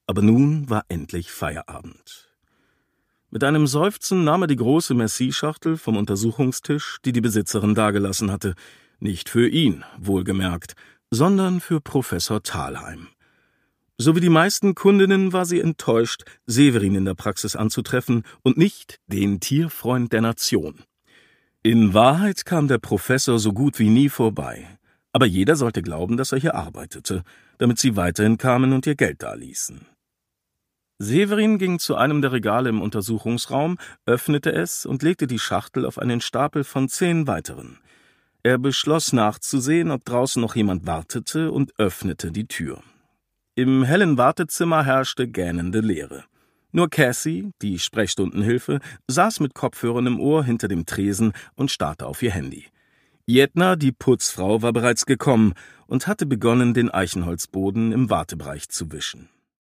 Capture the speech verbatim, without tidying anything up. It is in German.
aber nun war endlich Feierabend. Mit einem Seufzen nahm er die große Merci-Schachtel vom Untersuchungstisch, die die Besitzerin dagelassen hatte, nicht für ihn, wohlgemerkt, sondern für Professor Thalheim. So wie die meisten Kundinnen war sie enttäuscht, Severin in der Praxis anzutreffen und nicht den Tierfreund der Nation. In Wahrheit kam der Professor so gut wie nie vorbei, aber jeder sollte glauben, dass er hier arbeitete, damit sie weiterhin kamen und ihr Geld daließen. Severin ging zu einem der Regale im Untersuchungsraum, öffnete es und legte die Schachtel auf einen Stapel von zehn weiteren. Er beschloss nachzusehen, ob draußen noch jemand wartete, und öffnete die Tür. Im hellen Wartezimmer herrschte gähnende Leere. Nur Cassie, die Sprechstundenhilfe, saß mit Kopfhörern im Ohr hinter dem Tresen und starrte auf ihr Handy. Jedna, die Putzfrau, war bereits gekommen und hatte begonnen, den Eichenholzboden im Wartebereich zu wischen.